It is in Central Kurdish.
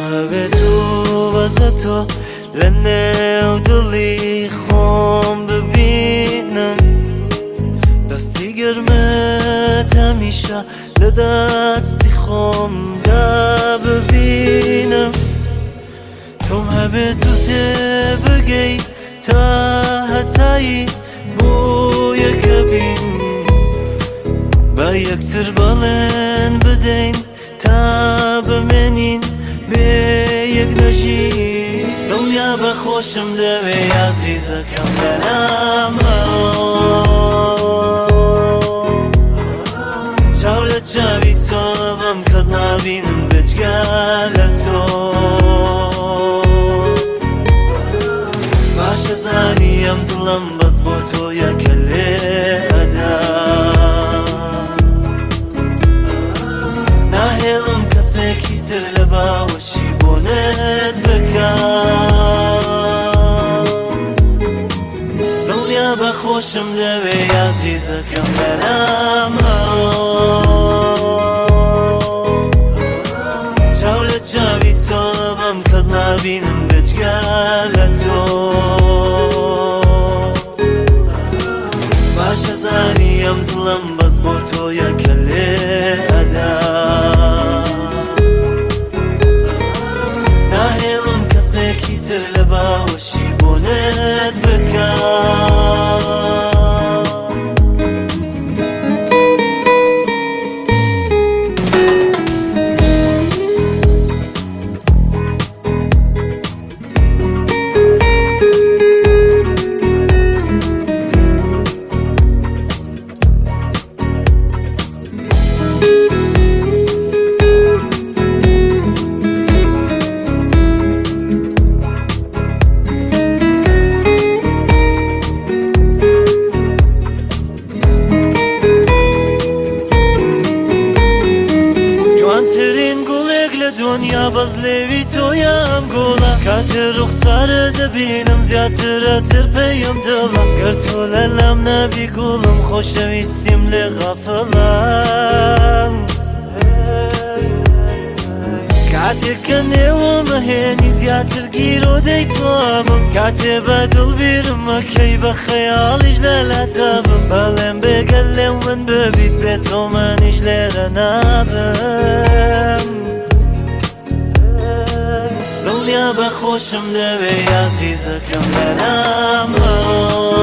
هەبێت و بەزە تۆ لە نێو دڵی خۆم ببینم دەستی گەرمت هەمیشە لە دەستی خۆمدا ببینم تۆم هەبێت و تێبگەی تا هەتایی بۆ یەکە بین بە یەکتر بەڵێن بدەین تا بمێنین بێ یەک نەژین دڵنیا بەخۆشم دەوێ عەزیزەکەم بەرامە چاو لە چاوی تۆ بەم کەس نابینم بجگە لە تۆ باشە زانی ئەم دڵم بەس بۆ تۆ یەکە لێ ئەدا ناهێڵم کەسێکی تر لە باوەشی بۆ نێت بکەم دڵنیا بەخۆشم دەوێ عەزیزەکەم بەرامە چاو لە چاوی تۆ بەم کەس نابینم بجگە لە تۆ باشە زانی ئەم دڵم بەس بۆ تۆ یەکە لێ ئەدا ناهێڵم کەسێکی تر لە باوەشی بۆ نێت بکەم ترین گوڵێک لە دنیا بەس لێوی تۆیان گۆڵە کاتێ ڕوخسارە دەبینم زیاترەتر پێیم دڵە گەر تۆ لە لام نەبی گوڵم خۆشەویستیم لێ غەفڵە کاتێک کە نێوەمە هێنی زیاتر گیرۆ دەیتوامم کاتێ بە دڵ بیرم مەکەی بە خەیاڵیش لەلاتابم بەڵێم بێگەل لێم من ببیت بێت تۆ منیش لێرە نابم دڵنیا بەخۆشم دەوێ عەزیزەکەم بەرامە